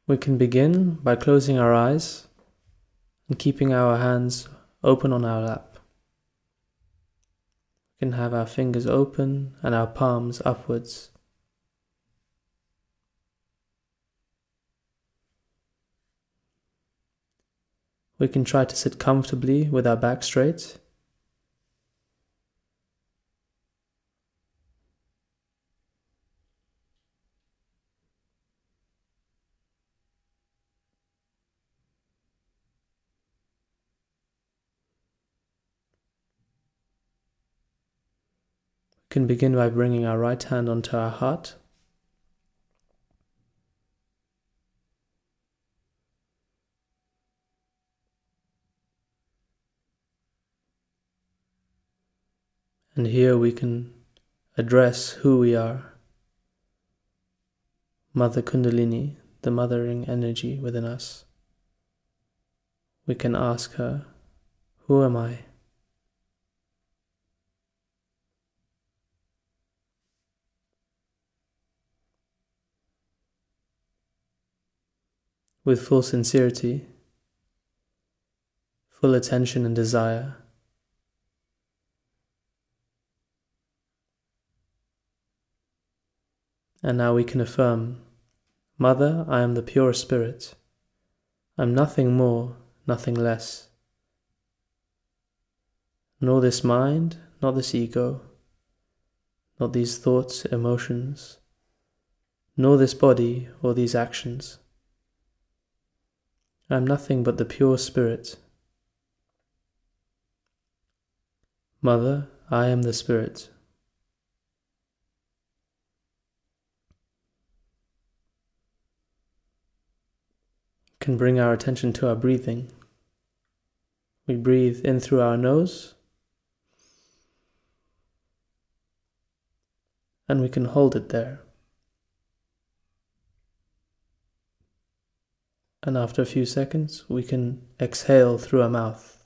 We can begin by closing our eyes and keeping our hands open on our lap. We can have our fingers open and our palms upwards. We can try to sit comfortably with our back straight. We can begin by bringing our right hand onto our heart. And here we can address who we are. Mother Kundalini, the mothering energy within us. We can ask her, who am I? With full sincerity, full attention and desire. And now we can affirm, Mother, I am the pure spirit. I'm nothing more, nothing less. Nor this mind, not this ego, not these thoughts, emotions, nor this body or these actions. I am nothing but the pure spirit. Mother, I am the spirit. Can bring our attention to our breathing. We breathe in through our nose, and we can hold it there. And after a few seconds, we can exhale through our mouth.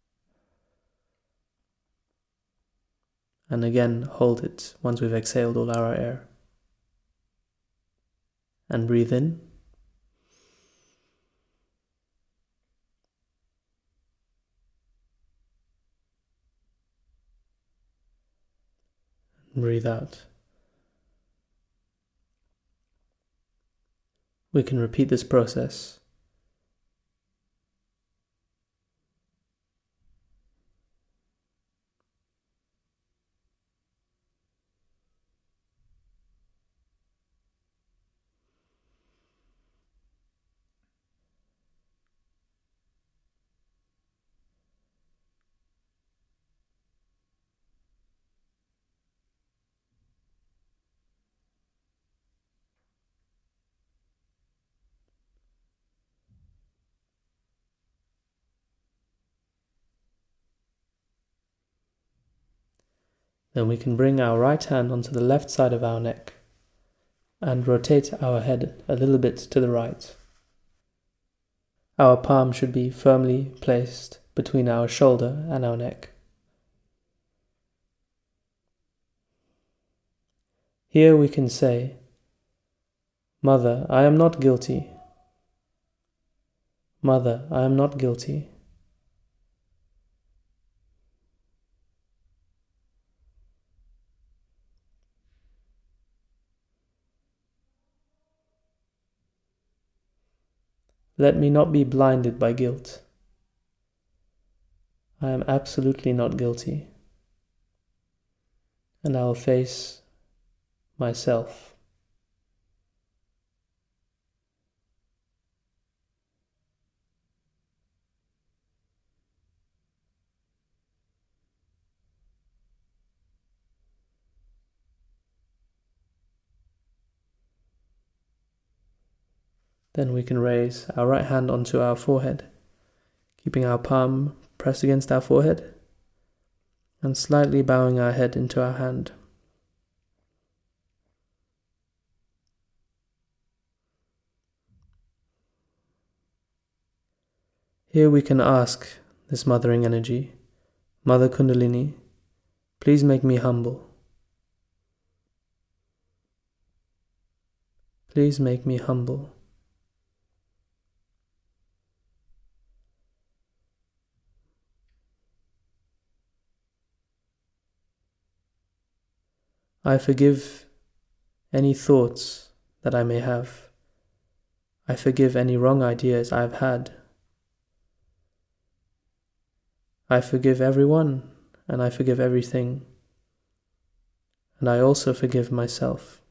And again, hold it once we've exhaled all our air. And breathe in. Breathe out. We can repeat this process. Then we can bring our right hand onto the left side of our neck and rotate our head a little bit to the right. Our palm should be firmly placed between our shoulder and our neck. Here we can say, Mother, I am not guilty. Mother, I am not guilty. Let me not be blinded by guilt. I am absolutely not guilty. And I will face myself. Then we can raise our right hand onto our forehead, keeping our palm pressed against our forehead and slightly bowing our head into our hand. Here we can ask this mothering energy, Mother Kundalini, please make me humble. Please make me humble. I forgive any thoughts that I may have. I forgive any wrong ideas I have had. I forgive everyone, and I forgive everything. And I also forgive myself.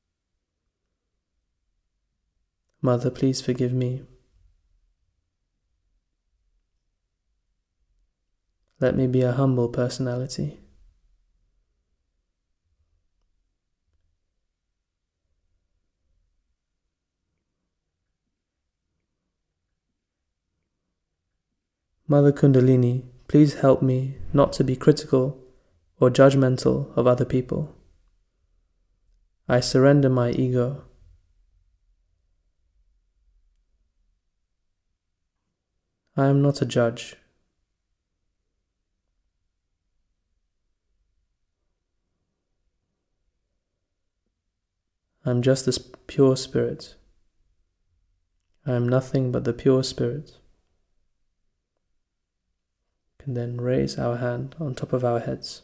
Mother, please forgive me. Let me be a humble personality. Mother Kundalini, please help me not to be critical or judgmental of other people. I surrender my ego. I am not a judge. I am just this pure spirit. I am nothing but the pure spirit. We can then raise our hand on top of our heads,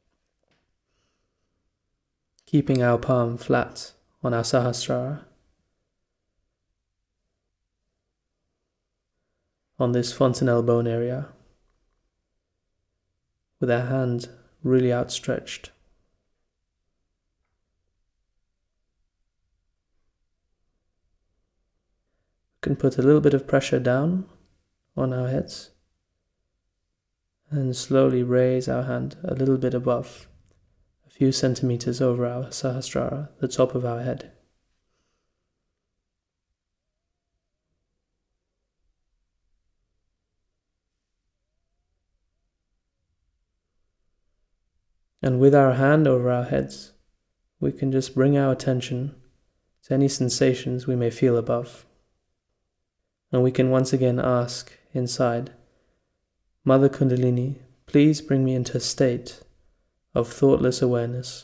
keeping our palm flat on our Sahasrara, on this fontanelle bone area, with our hand really outstretched. We can put a little bit of pressure down on our heads and slowly raise our hand a little bit above, a few centimeters over our Sahasrara, the top of our head. And with our hand over our heads, we can just bring our attention to any sensations we may feel above. And we can once again ask inside, Mother Kundalini, please bring me into a state of thoughtless awareness.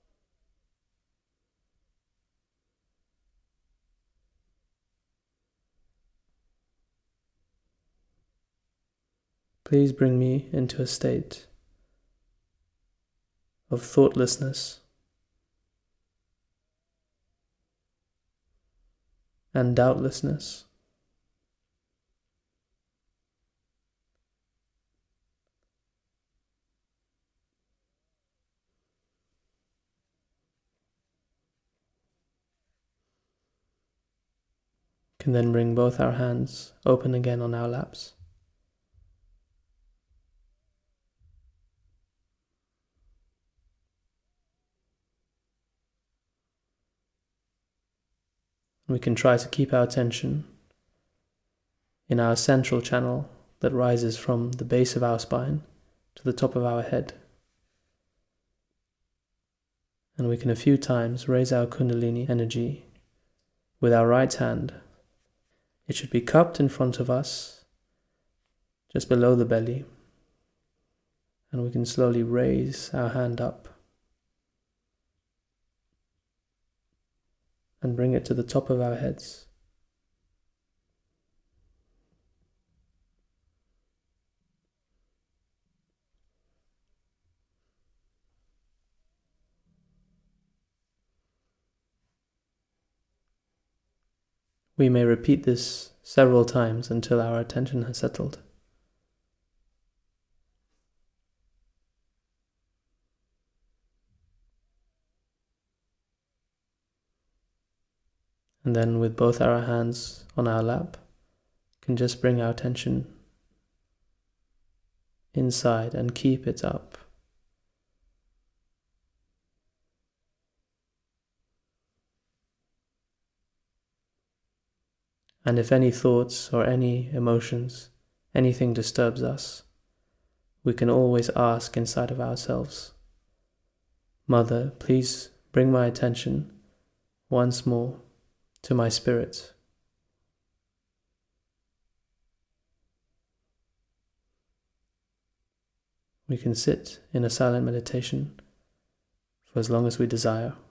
Please bring me into a state of thoughtlessness and doubtlessness. Can then bring both our hands open again on our laps. We can try to keep our attention in our central channel that rises from the base of our spine to the top of our head. And we can a few times raise our Kundalini energy with our right hand. It should be cupped in front of us, just below the belly. And we can slowly raise our hand up and bring it to the top of our heads. We may repeat this several times until our attention has settled. And then with both our hands on our lap, can just bring our attention inside and keep it up. And if any thoughts or any emotions, anything disturbs us, we can always ask inside of ourselves, Mother, please bring my attention once more to my spirit. We can sit in a silent meditation for as long as we desire.